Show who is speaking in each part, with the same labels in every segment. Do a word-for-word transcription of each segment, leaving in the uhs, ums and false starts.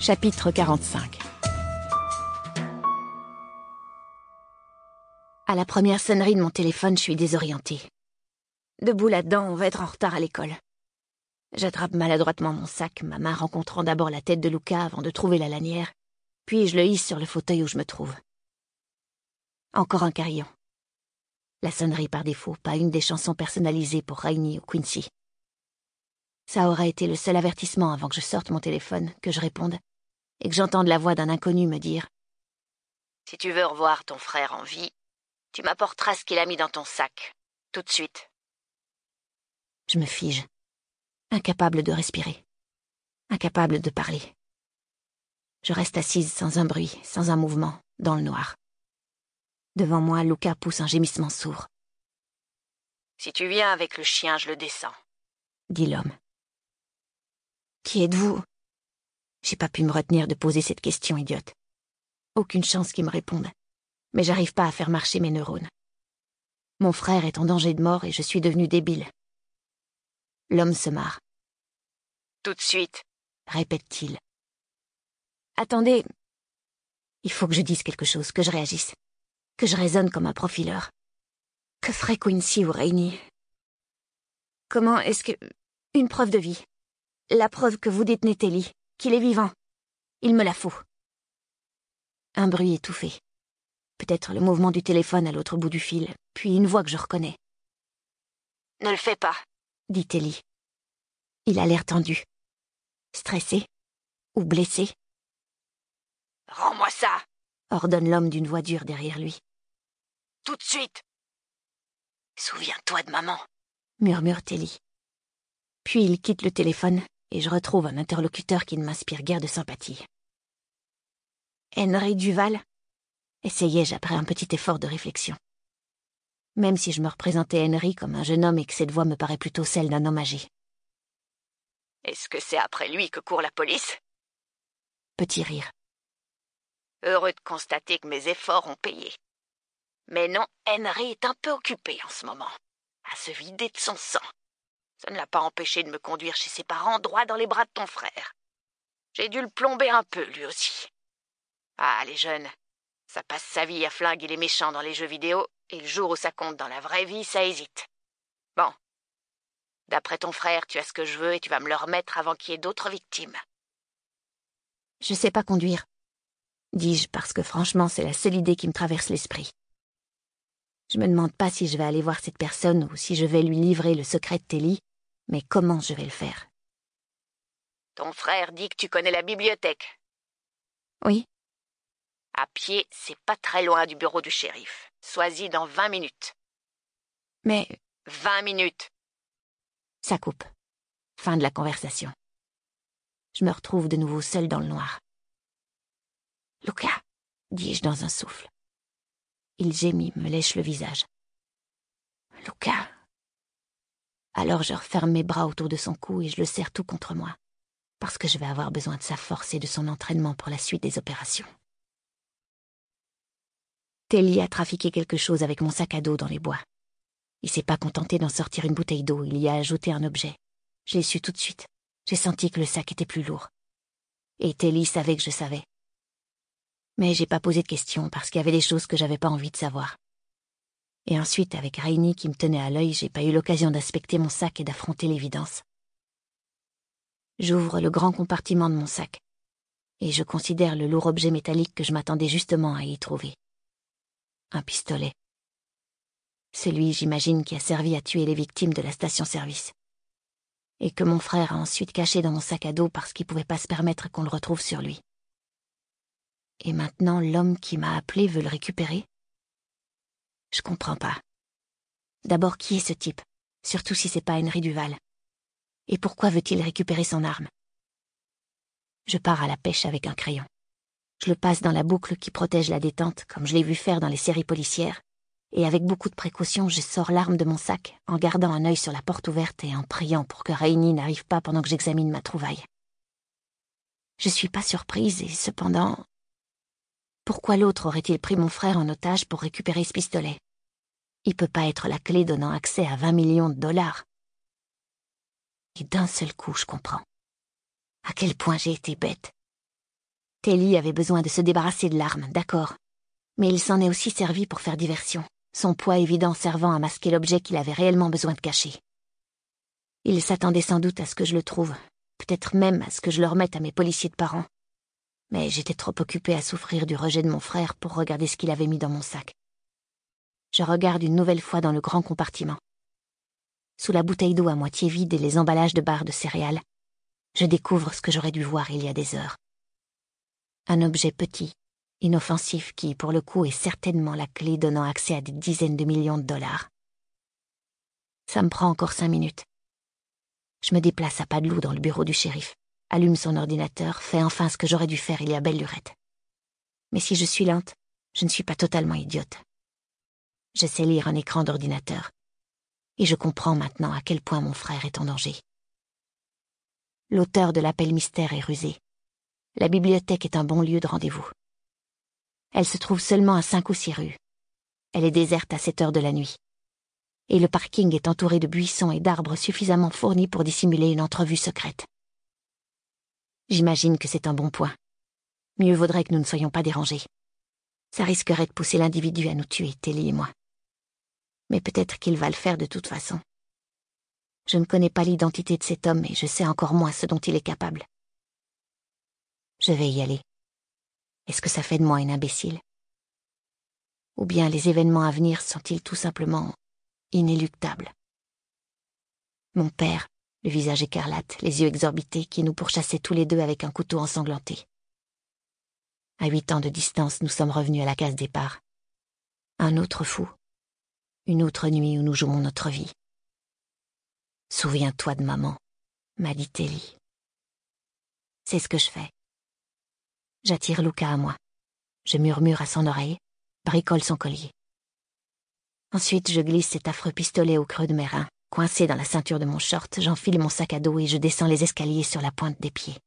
Speaker 1: Chapitre quarante-cinq. À la première sonnerie de mon téléphone, je suis désorientée. Debout là-dedans, on va être en retard à l'école. J'attrape maladroitement mon sac, ma main rencontrant d'abord la tête de Luca avant de trouver la lanière, puis je le hisse sur le fauteuil où je me trouve. Encore un carillon. La sonnerie par défaut, pas une des chansons personnalisées pour Rainy ou Quincy. Ça aurait été le seul avertissement avant que je sorte mon téléphone, que je réponde, et que j'entende la voix d'un inconnu me dire « Si tu veux revoir ton frère en vie, tu m'apporteras ce qu'il a mis dans ton sac, tout de suite. » Je me fige, incapable de respirer, incapable de parler. Je reste assise sans un bruit, sans un mouvement, dans le noir. Devant moi, Luca pousse un gémissement sourd. « Si tu viens avec le chien, je le descends, » dit l'homme. « Qui êtes-vous » J'ai pas pu me retenir de poser cette question idiote. Aucune chance qu'il me réponde, mais j'arrive pas à faire marcher mes neurones. Mon frère est en danger de mort et je suis devenue débile. L'homme se marre. « Tout de suite, » répète-t-il. « Attendez, il faut que je dise quelque chose, que je réagisse, que je raisonne comme un profileur. Que ferait Quincy ou Rainy? Comment est-ce que... Une preuve de vie. La preuve que vous détenez Telly, qu'il est vivant. Il me la faut. » Un bruit étouffé. Peut-être le mouvement du téléphone à l'autre bout du fil, puis une voix que je reconnais. « Ne le fais pas, » dit Telly. Il a l'air tendu. Stressé ou blessé. « Rends-moi ça !» ordonne l'homme d'une voix dure derrière lui. « Tout de suite !»« Souviens-toi de maman !» murmure Telly. Puis il quitte le téléphone et je retrouve un interlocuteur qui ne m'inspire guère de sympathie. « Henry Duval ?» essayai-je après un petit effort de réflexion. Même si je me représentais Henry comme un jeune homme et que cette voix me paraît plutôt celle d'un homme âgé. « Est-ce que c'est après lui que court la police ?» Petit rire. « Heureux de constater que mes efforts ont payé. Mais non, Henry est un peu occupé en ce moment, à se vider de son sang. Ça ne l'a pas empêché de me conduire chez ses parents droit dans les bras de ton frère. J'ai dû le plomber un peu, lui aussi. Ah, les jeunes, ça passe sa vie à flinguer les méchants dans les jeux vidéo, et le jour où ça compte dans la vraie vie, ça hésite. Bon, d'après ton frère, tu as ce que je veux et tu vas me le remettre avant qu'il y ait d'autres victimes. » « Je sais pas conduire, » dis-je, parce que franchement, c'est la seule idée qui me traverse l'esprit. Je me demande pas si je vais aller voir cette personne ou si je vais lui livrer le secret de Telly, mais comment je vais le faire? « Ton frère dit que tu connais la bibliothèque. »« Oui. »« À pied, c'est pas très loin du bureau du shérif. Sois-y dans vingt minutes. »« Mais... »« Vingt minutes. » Ça coupe. Fin de la conversation. Je me retrouve de nouveau seule dans le noir. « Luca !» dis-je dans un souffle. Il gémit, me lèche le visage. « Luca !» Alors je referme mes bras autour de son cou et je le serre tout contre moi, parce que je vais avoir besoin de sa force et de son entraînement pour la suite des opérations. Telly a trafiqué quelque chose avec mon sac à dos dans les bois. Il s'est pas contenté d'en sortir une bouteille d'eau, il y a ajouté un objet. Je l'ai su tout de suite. J'ai senti que le sac était plus lourd. Et Telly savait que je savais. Mais j'ai pas posé de questions parce qu'il y avait des choses que j'avais pas envie de savoir. Et ensuite, avec Rainy qui me tenait à l'œil, j'ai pas eu l'occasion d'inspecter mon sac et d'affronter l'évidence. J'ouvre le grand compartiment de mon sac et je considère le lourd objet métallique que je m'attendais justement à y trouver. Un pistolet. Celui, j'imagine, qui a servi à tuer les victimes de la station-service. Et que mon frère a ensuite caché dans mon sac à dos parce qu'il pouvait pas se permettre qu'on le retrouve sur lui. Et maintenant, l'homme qui m'a appelé veut le récupérer? Je comprends pas. D'abord, qui est ce type? Surtout si c'est pas Henry Duval. Et pourquoi veut-il récupérer son arme? Je pars à la pêche avec un crayon. Je le passe dans la boucle qui protège la détente, comme je l'ai vu faire dans les séries policières, et avec beaucoup de précaution, je sors l'arme de mon sac, en gardant un œil sur la porte ouverte et en priant pour que Rainy n'arrive pas pendant que j'examine ma trouvaille. Je suis pas surprise et cependant... Pourquoi l'autre aurait-il pris mon frère en otage pour récupérer ce pistolet? Il peut pas être la clé donnant accès à vingt millions de dollars. Et d'un seul coup, je comprends. À quel point j'ai été bête. Telly avait besoin de se débarrasser de l'arme, d'accord. Mais il s'en est aussi servi pour faire diversion, son poids évident servant à masquer l'objet qu'il avait réellement besoin de cacher. Il s'attendait sans doute à ce que je le trouve, peut-être même à ce que je le remette à mes policiers de parents. Mais j'étais trop occupée à souffrir du rejet de mon frère pour regarder ce qu'il avait mis dans mon sac. Je regarde une nouvelle fois dans le grand compartiment. Sous la bouteille d'eau à moitié vide et les emballages de barres de céréales, je découvre ce que j'aurais dû voir il y a des heures. Un objet petit, inoffensif qui, pour le coup, est certainement la clé donnant accès à des dizaines de millions de dollars. Ça me prend encore cinq minutes. Je me déplace à pas de loup dans le bureau du shérif, allume son ordinateur, fais enfin ce que j'aurais dû faire il y a belle lurette. Mais si je suis lente, je ne suis pas totalement idiote. Je sais lire un écran d'ordinateur. Et je comprends maintenant à quel point mon frère est en danger. L'auteur de l'appel mystère est rusé. La bibliothèque est un bon lieu de rendez-vous. Elle se trouve seulement à cinq ou six rues. Elle est déserte à sept heures de la nuit. Et le parking est entouré de buissons et d'arbres suffisamment fournis pour dissimuler une entrevue secrète. J'imagine que c'est un bon point. Mieux vaudrait que nous ne soyons pas dérangés. Ça risquerait de pousser l'individu à nous tuer, Telly et moi. Mais peut-être qu'il va le faire de toute façon. Je ne connais pas l'identité de cet homme et je sais encore moins ce dont il est capable. Je vais y aller. Est-ce que ça fait de moi une imbécile? Ou bien les événements à venir sont-ils tout simplement inéluctables? Mon père, le visage écarlate, les yeux exorbités, qui nous pourchassait tous les deux avec un couteau ensanglanté. À huit ans de distance, nous sommes revenus à la case départ. Un autre fou. Une autre nuit où nous jouons notre vie. Souviens-toi de maman, m'a dit Telly. C'est ce que je fais. J'attire Luca à moi. Je murmure à son oreille, bricole son collier. Ensuite, je glisse cet affreux pistolet au creux de mes reins. Coincé dans la ceinture de mon short, j'enfile mon sac à dos et je descends les escaliers sur la pointe des pieds.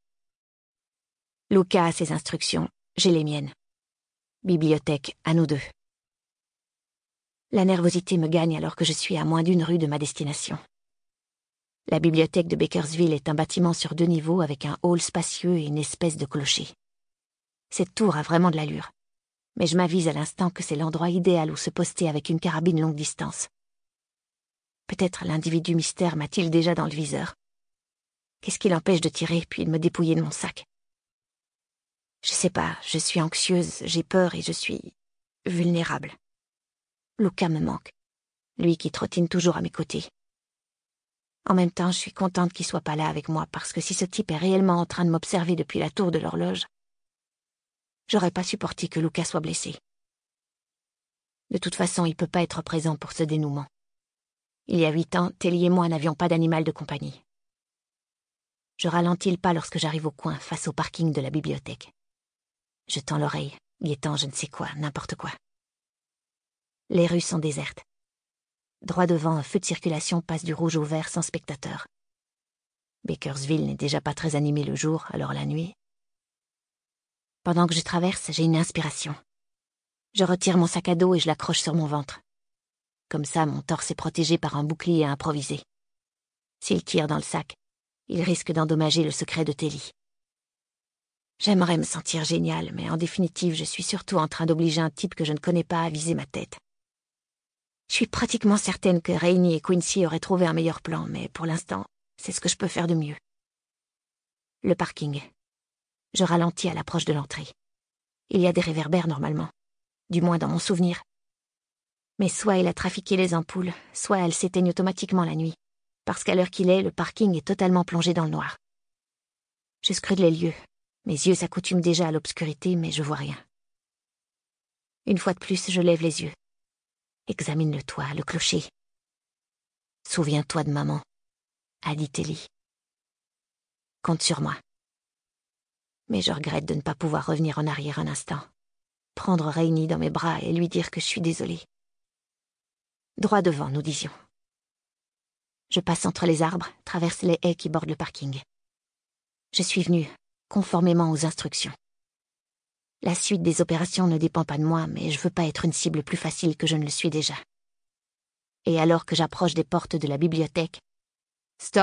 Speaker 1: Luca a ses instructions, j'ai les miennes. Bibliothèque, à nous deux. La nervosité me gagne alors que je suis à moins d'une rue de ma destination. La bibliothèque de Bakersville est un bâtiment sur deux niveaux avec un hall spacieux et une espèce de clocher. Cette tour a vraiment de l'allure, mais je m'avise à l'instant que c'est l'endroit idéal où se poster avec une carabine longue distance. Peut-être l'individu mystère m'a-t-il déjà dans le viseur. Qu'est-ce qui l'empêche de tirer puis de me dépouiller de mon sac? Je sais pas, je suis anxieuse, j'ai peur et je suis vulnérable. Luca me manque, lui qui trottine toujours à mes côtés. En même temps, je suis contente qu'il soit pas là avec moi parce que si ce type est réellement en train de m'observer depuis la tour de l'horloge, j'aurais pas supporté que Luca soit blessé. De toute façon, il peut pas être présent pour ce dénouement. Il y a huit ans, Telly et moi n'avions pas d'animal de compagnie. Je ralentis le pas lorsque j'arrive au coin, face au parking de la bibliothèque. Je tends l'oreille, guettant je ne sais quoi, n'importe quoi. Les rues sont désertes. Droit devant, un feu de circulation passe du rouge au vert sans spectateurs. Bakersville n'est déjà pas très animé le jour, alors la nuit. Pendant que je traverse, j'ai une inspiration. Je retire mon sac à dos et je l'accroche sur mon ventre. Comme ça, mon torse est protégé par un bouclier improvisé. S'il tire dans le sac, il risque d'endommager le secret de Telly. J'aimerais me sentir génial, mais en définitive, je suis surtout en train d'obliger un type que je ne connais pas à viser ma tête. Je suis pratiquement certaine que Rainey et Quincy auraient trouvé un meilleur plan, mais pour l'instant, c'est ce que je peux faire de mieux. Le parking. Je ralentis à l'approche de l'entrée. Il y a des réverbères normalement, du moins dans mon souvenir. Mais soit il a trafiqué les ampoules, soit elles s'éteignent automatiquement la nuit, parce qu'à l'heure qu'il est, le parking est totalement plongé dans le noir. Je scrute les lieux. Mes yeux s'accoutument déjà à l'obscurité, mais je vois rien. Une fois de plus, je lève les yeux. Examine le toit, le clocher. Souviens-toi de maman, a dit Telly. Compte sur moi. Mais je regrette de ne pas pouvoir revenir en arrière un instant. Prendre Rainey dans mes bras et lui dire que je suis désolée. Droit devant, nous disions. Je passe entre les arbres, traverse les haies qui bordent le parking. Je suis venue, conformément aux instructions. La suite des opérations ne dépend pas de moi, mais je veux pas être une cible plus facile que je ne le suis déjà. Et alors que j'approche des portes de la bibliothèque, « Stop !»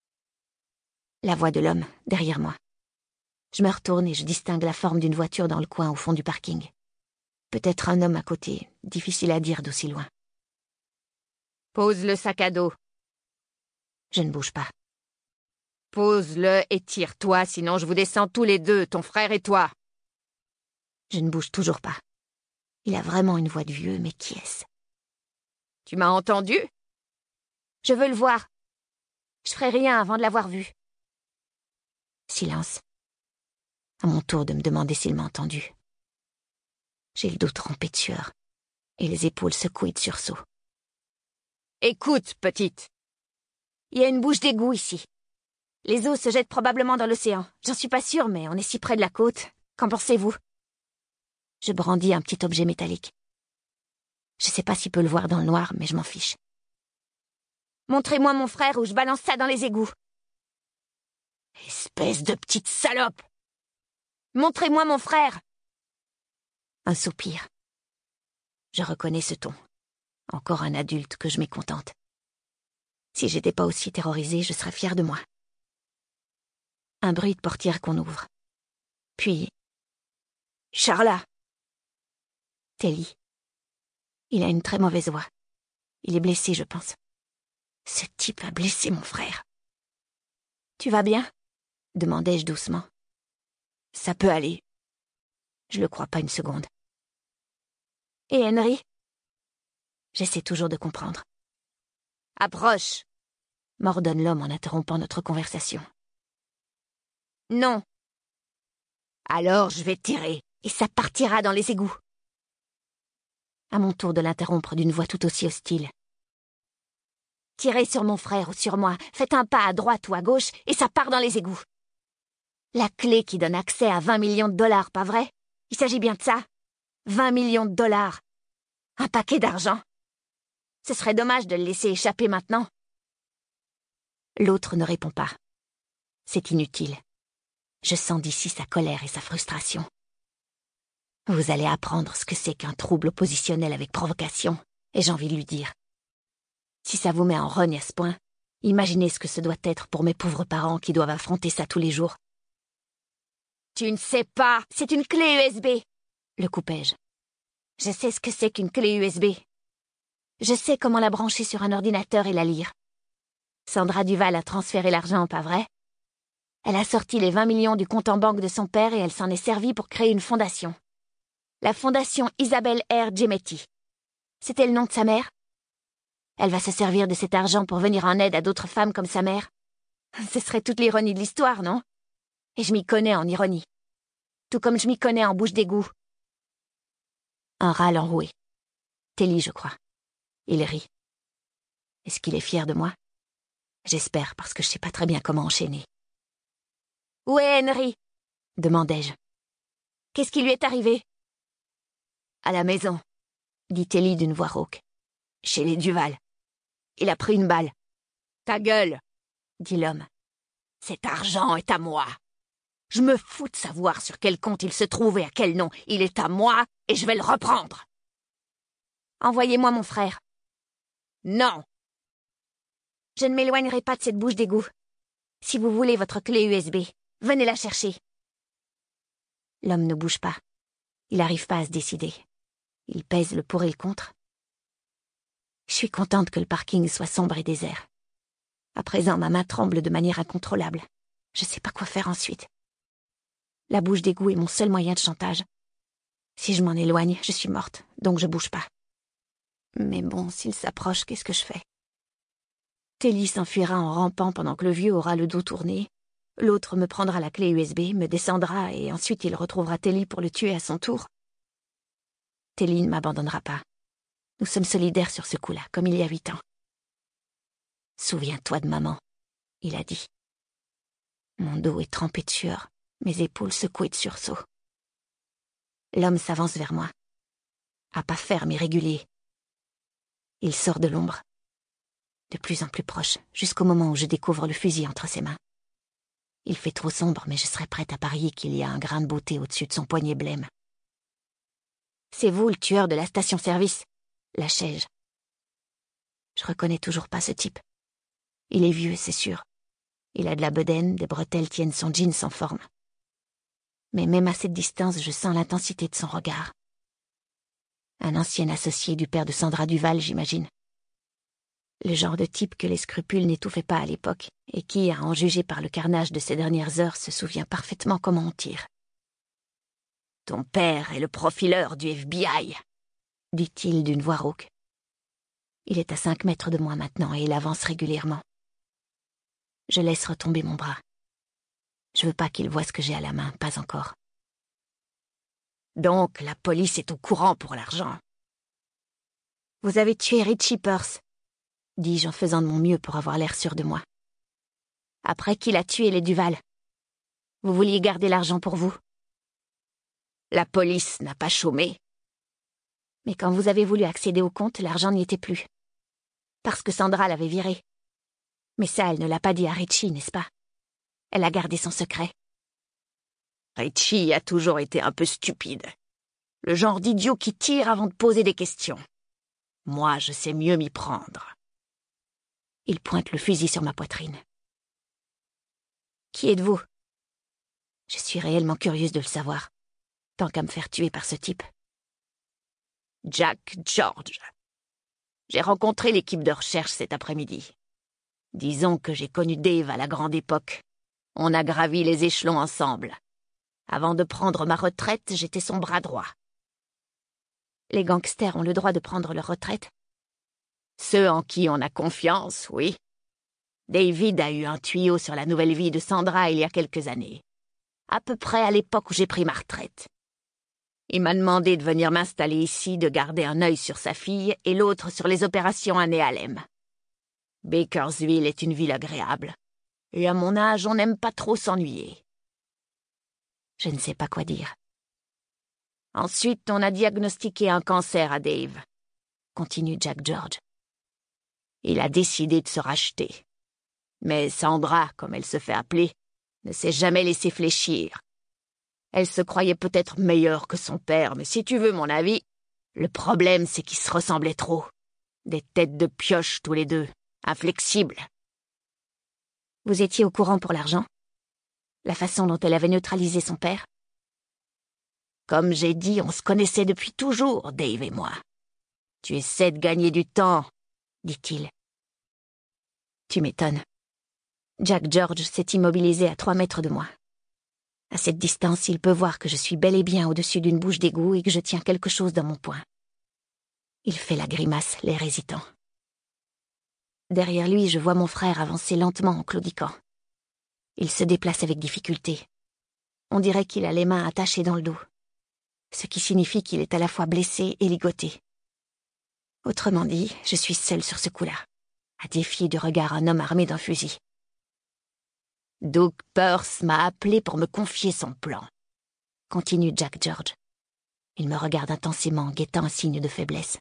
Speaker 1: La voix de l'homme, derrière moi. Je me retourne et je distingue la forme d'une voiture dans le coin au fond du parking. Peut-être un homme à côté, difficile à dire d'aussi loin.
Speaker 2: Pose le sac à dos.
Speaker 1: Je ne bouge pas.
Speaker 2: Pose-le et tire-toi, sinon je vous descends tous les deux, ton frère et toi.
Speaker 1: Je ne bouge toujours pas. Il a vraiment une voix de vieux, mais qui est-ce?
Speaker 2: Tu m'as entendu?
Speaker 1: Je veux le voir. Je ferai rien avant de l'avoir vu. Silence. À mon tour de me demander s'il m'a entendu. J'ai le dos trempé de sueur et les épaules secouées de sursaut.
Speaker 2: Écoute, petite.
Speaker 1: Il y a une bouche d'égout ici. Les eaux se jettent probablement dans l'océan. J'en suis pas sûre, mais on est si près de la côte. Qu'en pensez-vous? Je brandis un petit objet métallique. Je sais pas s'il peut le voir dans le noir, mais je m'en fiche. Montrez-moi mon frère ou je balance ça dans les égouts.
Speaker 2: Espèce de petite salope!
Speaker 1: Montrez-moi mon frère! Un soupir. Je reconnais ce ton. Encore un adulte que je mécontente. Si j'étais pas aussi terrorisée, je serais fière de moi. Un bruit de portière qu'on ouvre. Puis... Charla! Telly. Il a une très mauvaise voix. Il est blessé, je pense. Ce type a blessé mon frère. Tu vas bien? Demandai-je doucement.
Speaker 2: Ça peut aller.
Speaker 1: Je le crois pas une seconde. Et Henry? J'essaie toujours de comprendre.
Speaker 2: Approche,
Speaker 1: m'ordonne l'homme en interrompant notre conversation.
Speaker 2: Non. Alors je vais tirer,
Speaker 1: et ça partira dans les égouts. À mon tour de l'interrompre d'une voix tout aussi hostile. Tirez sur mon frère ou sur moi, faites un pas à droite ou à gauche, et ça part dans les égouts. La clé qui donne accès à vingt millions de dollars, pas vrai? Il s'agit bien de ça? vingt millions de dollars. Un paquet d'argent. Ce serait dommage de le laisser échapper maintenant. L'autre ne répond pas. C'est inutile. Je sens d'ici sa colère et sa frustration. Vous allez apprendre ce que c'est qu'un trouble oppositionnel avec provocation, et j'ai envie de lui dire. Si ça vous met en rogne à ce point, imaginez ce que ce doit être pour mes pauvres parents qui doivent affronter ça tous les jours.
Speaker 2: Tu ne sais pas,
Speaker 1: c'est une clé U S B, le coupai-je. Je sais ce que c'est qu'une clé U S B. Je sais comment la brancher sur un ordinateur et la lire. Sandra Duval a transféré l'argent, pas vrai? Elle a sorti les vingt millions du compte en banque de son père et elle s'en est servie pour créer une fondation. La fondation Isabelle R. Gemetti. C'était le nom de sa mère? Elle va se servir de cet argent pour venir en aide à d'autres femmes comme sa mère. Ce serait toute l'ironie de l'histoire, non? Et je m'y connais en ironie. Tout comme je m'y connais en bouche d'égout. Un râle enroué. Telly, je crois. Il rit. Est-ce qu'il est fier de moi? J'espère, parce que je sais pas très bien comment enchaîner. Où est Henry? Demandai-je. Qu'est-ce qui lui est arrivé? À la maison, dit Telly d'une voix rauque. Chez les Duval. Il a pris une balle.
Speaker 2: Ta gueule,
Speaker 1: dit l'homme.
Speaker 2: Cet argent est à moi. Je me fous de savoir sur quel compte il se trouve et à quel nom. Il est à moi et je vais le reprendre.
Speaker 1: Envoyez-moi mon frère.
Speaker 2: Non.
Speaker 1: Je ne m'éloignerai pas de cette bouche d'égout. Si vous voulez votre clé U S B, venez la chercher. L'homme ne bouge pas. Il n'arrive pas à se décider. Il pèse le pour et le contre. Je suis contente que le parking soit sombre et désert. À présent, ma main tremble de manière incontrôlable. Je ne sais pas quoi faire ensuite. La bouche d'égout est mon seul moyen de chantage. Si je m'en éloigne, je suis morte, donc je bouge pas. Mais bon, s'il s'approche, qu'est-ce que je fais? Telly s'enfuira en rampant pendant que le vieux aura le dos tourné. L'autre me prendra la clé U S B, me descendra et ensuite il retrouvera Telly pour le tuer à son tour. Telly ne m'abandonnera pas. Nous sommes solidaires sur ce coup-là, comme il y a huit ans. Souviens-toi de maman, il a dit. Mon dos est trempé de sueur, mes épaules secouées de sursaut. L'homme s'avance vers moi. À pas ferme et régulier. Il sort de l'ombre. De plus en plus proche, jusqu'au moment où je découvre le fusil entre ses mains. Il fait trop sombre, mais je serais prête à parier qu'il y a un grain de beauté au-dessus de son poignet blême. C'est vous le tueur de la station-service, lâchai-je. Je reconnais toujours pas ce type. Il est vieux, c'est sûr. Il a de la bedaine, des bretelles tiennent son jean sans forme. Mais même à cette distance, je sens l'intensité de son regard. Un ancien associé du père de Sandra Duval, j'imagine. Le genre de type que les scrupules n'étouffaient pas à l'époque, et qui, à en juger par le carnage de ces dernières heures, se souvient parfaitement comment on tire.
Speaker 2: « Ton père est le profileur du F B I »,
Speaker 1: dit-il d'une voix rauque. Il est à cinq mètres de moi maintenant et il avance régulièrement. Je laisse retomber mon bras. Je veux pas qu'il voie ce que j'ai à la main, pas encore.
Speaker 2: Donc la police est au courant pour l'argent.
Speaker 1: Vous avez tué Richie Peirce, dis-je en faisant de mon mieux pour avoir l'air sûr de moi. Après qu'il a tué les Duval, vous vouliez garder l'argent pour vous.
Speaker 2: La police n'a pas chômé.
Speaker 1: Mais quand vous avez voulu accéder au compte, l'argent n'y était plus. Parce que Sandra l'avait viré. Mais ça, elle ne l'a pas dit à Richie, n'est-ce pas? Elle a gardé son secret.
Speaker 2: Richie a toujours été un peu stupide. Le genre d'idiot qui tire avant de poser des questions. Moi, je sais mieux m'y prendre.
Speaker 1: Il pointe le fusil sur ma poitrine. Qui êtes-vous? Je suis réellement curieuse de le savoir, tant qu'à me faire tuer par ce type.
Speaker 2: Jack George. J'ai rencontré l'équipe de recherche cet après-midi. Disons que j'ai connu Dave à la grande époque. On a gravi les échelons ensemble. Avant de prendre ma retraite, j'étais son bras droit.
Speaker 1: Les gangsters ont le droit de prendre leur retraite?
Speaker 2: Ceux en qui on a confiance, oui. David a eu un tuyau sur la nouvelle vie de Sandra il y a quelques années. À peu près à l'époque où j'ai pris ma retraite. Il m'a demandé de venir m'installer ici, de garder un œil sur sa fille et l'autre sur les opérations à Nehalem. Bakersville est une ville agréable. Et à mon âge, on n'aime pas trop s'ennuyer.
Speaker 1: Je ne sais pas quoi dire.
Speaker 2: Ensuite, on a diagnostiqué un cancer à Dave,
Speaker 1: continue Jack George.
Speaker 2: Il a décidé de se racheter. Mais Sandra, comme elle se fait appeler, ne s'est jamais laissée fléchir. Elle se croyait peut-être meilleure que son père, mais si tu veux mon avis, le problème c'est qu'ils se ressemblaient trop. Des têtes de pioche tous les deux, inflexibles.
Speaker 1: Vous étiez au courant pour l'argent? La façon dont elle avait neutralisé son père?
Speaker 2: Comme j'ai dit, on se connaissait depuis toujours, Dave et moi. Tu essaies de gagner du temps, dit-il.
Speaker 1: Tu m'étonnes. Jack George s'est immobilisé à trois mètres de moi. À cette distance, il peut voir que je suis bel et bien au-dessus d'une bouche d'égout et que je tiens quelque chose dans mon poing. Il fait la grimace, l'air hésitant. Derrière lui, je vois mon frère avancer lentement en claudiquant. Il se déplace avec difficulté. On dirait qu'il a les mains attachées dans le dos, ce qui signifie qu'il est à la fois blessé et ligoté. Autrement dit, je suis seule sur ce coup-là, à défier du regard un homme armé d'un fusil.
Speaker 2: Doug Peirce m'a appelé pour me confier son plan,
Speaker 1: continue Jack George. Il me regarde intensément, guettant un signe de faiblesse.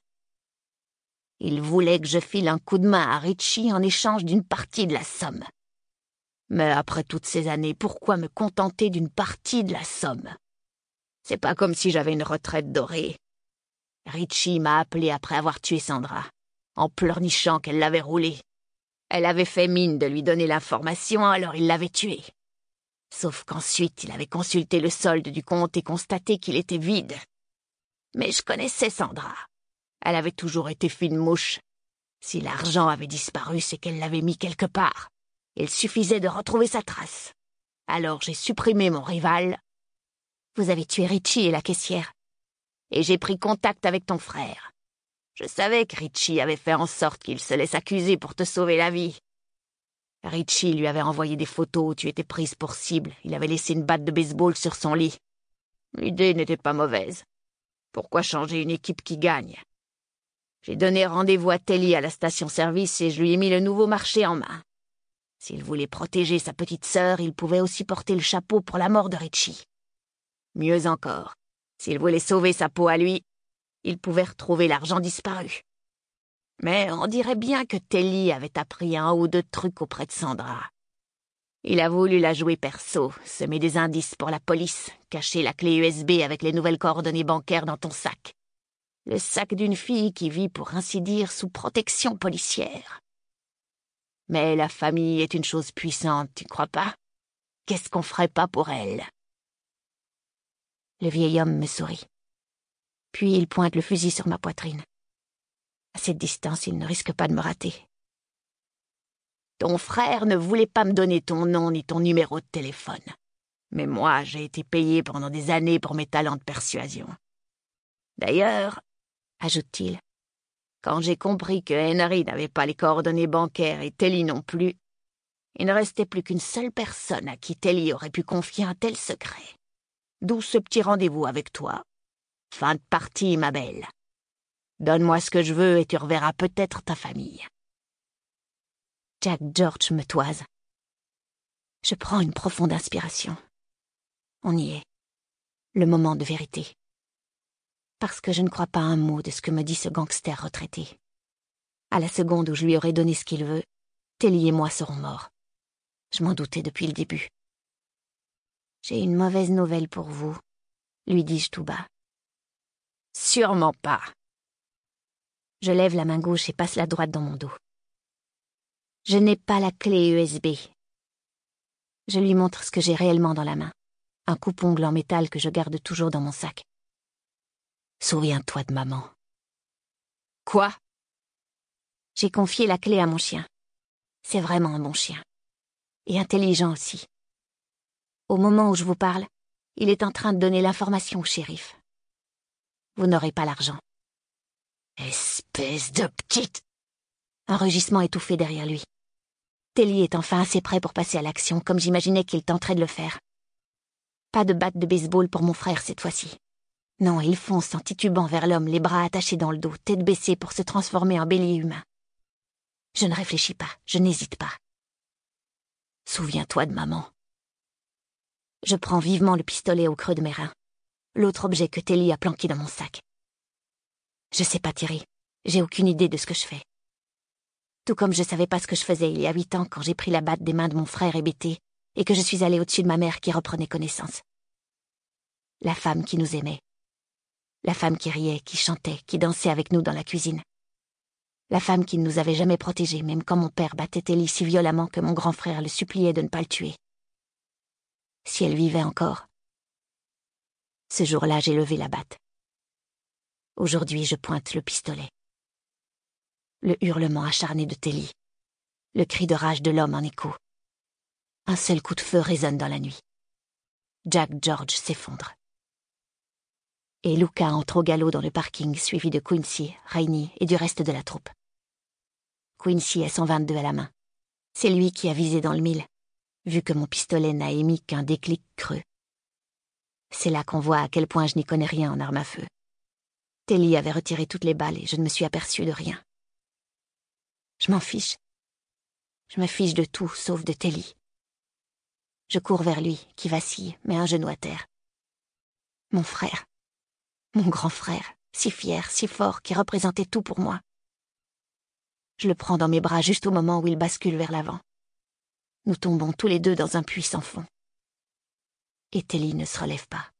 Speaker 2: Il voulait que je file un coup de main à Richie en échange d'une partie de la somme. Mais après toutes ces années, pourquoi me contenter d'une partie de la somme? C'est pas comme si j'avais une retraite dorée. Richie m'a appelé après avoir tué Sandra, en pleurnichant qu'elle l'avait roulé. Elle avait fait mine de lui donner l'information, alors il l'avait tuée. Sauf qu'ensuite, il avait consulté le solde du compte et constaté qu'il était vide. Mais je connaissais Sandra. Elle avait toujours été fine mouche. Si l'argent avait disparu, c'est qu'elle l'avait mis quelque part. Il suffisait de retrouver sa trace. Alors j'ai supprimé mon rival.
Speaker 1: Vous avez tué Richie et la caissière.
Speaker 2: Et j'ai pris contact avec ton frère. Je savais que Richie avait fait en sorte qu'il se laisse accuser pour te sauver la vie. Richie lui avait envoyé des photos où tu étais prise pour cible. Il avait laissé une batte de baseball sur son lit. L'idée n'était pas mauvaise. Pourquoi changer une équipe qui gagne? J'ai donné rendez-vous à Telly à la station-service et je lui ai mis le nouveau marché en main. S'il voulait protéger sa petite sœur, il pouvait aussi porter le chapeau pour la mort de Richie. Mieux encore, s'il voulait sauver sa peau à lui, il pouvait retrouver l'argent disparu. Mais on dirait bien que Telly avait appris un ou deux trucs auprès de Sandra. Il a voulu la jouer perso, semer des indices pour la police, cacher la clé U S B avec les nouvelles coordonnées bancaires dans ton sac. Le sac d'une fille qui vit, pour ainsi dire, sous protection policière. Mais la famille est une chose puissante, tu crois pas? Qu'est-ce qu'on ferait pas pour elle?
Speaker 1: Le vieil homme me sourit. Puis il pointe le fusil sur ma poitrine. À cette distance, il ne risque pas de me rater.
Speaker 2: Ton frère ne voulait pas me donner ton nom ni ton numéro de téléphone. Mais moi, j'ai été payé pendant des années pour mes talents de persuasion. D'ailleurs, ajoute-t-il, quand j'ai compris que Henry n'avait pas les coordonnées bancaires et Telly non plus, il ne restait plus qu'une seule personne à qui Telly aurait pu confier un tel secret. D'où ce petit rendez-vous avec toi. Fin de partie, ma belle. Donne-moi ce que je veux et tu reverras peut-être ta famille.
Speaker 1: Jack George me toise. Je prends une profonde inspiration. On y est. Le moment de vérité. Parce que je ne crois pas un mot de ce que me dit ce gangster retraité. À la seconde où je lui aurai donné ce qu'il veut, Telly et moi serons morts. Je m'en doutais depuis le début. J'ai une mauvaise nouvelle pour vous, lui dis-je tout bas.
Speaker 2: Sûrement pas.
Speaker 1: Je lève la main gauche et passe la droite dans mon dos. Je n'ai pas la clé U S B. Je lui montre ce que j'ai réellement dans la main. Un coupe-ongle en métal que je garde toujours dans mon sac. Souviens-toi de maman.
Speaker 2: Quoi?
Speaker 1: J'ai confié la clé à mon chien. C'est vraiment un bon chien. Et intelligent aussi. Au moment où je vous parle, il est en train de donner l'information au shérif. Vous n'aurez pas l'argent.
Speaker 2: Espèce de petite...
Speaker 1: Un rugissement étouffé derrière lui. Telly est enfin assez prêt pour passer à l'action, comme j'imaginais qu'il tenterait de le faire. Pas de batte de baseball pour mon frère cette fois-ci. Non, il fonce en titubant vers l'homme, les bras attachés dans le dos, tête baissée pour se transformer en bélier humain. Je ne réfléchis pas, je n'hésite pas. Souviens-toi de maman. Je prends vivement le pistolet au creux de mes reins, l'autre objet que Telly a planqué dans mon sac. Je sais pas tirer, j'ai aucune idée de ce que je fais. Tout comme je savais pas ce que je faisais il y a huit ans quand j'ai pris la batte des mains de mon frère hébété et que je suis allée au-dessus de ma mère qui reprenait connaissance. La femme qui nous aimait. La femme qui riait, qui chantait, qui dansait avec nous dans la cuisine. La femme qui ne nous avait jamais protégés, même quand mon père battait Telly si violemment que mon grand frère le suppliait de ne pas le tuer. Si elle vivait encore. Ce jour-là, j'ai levé la batte. Aujourd'hui, je pointe le pistolet. Le hurlement acharné de Telly. Le cri de rage de l'homme en écho. Un seul coup de feu résonne dans la nuit. Jack George s'effondre. Et Luca entre au galop dans le parking, suivi de Quincy, Rainey et du reste de la troupe. Quincy a son vingt-deux à la main. C'est lui qui a visé dans le mille, vu que mon pistolet n'a émis qu'un déclic creux. C'est là qu'on voit à quel point je n'y connais rien en armes à feu. Telly avait retiré toutes les balles et je ne me suis aperçue de rien. Je m'en fiche. Je me fiche de tout, sauf de Telly. Je cours vers lui, qui vacille, met un genou à terre. Mon frère. Mon grand frère, si fier, si fort, qui représentait tout pour moi. Je le prends dans mes bras juste au moment où il bascule vers l'avant. Nous tombons tous les deux dans un puits sans fond. Et Telly ne se relève pas.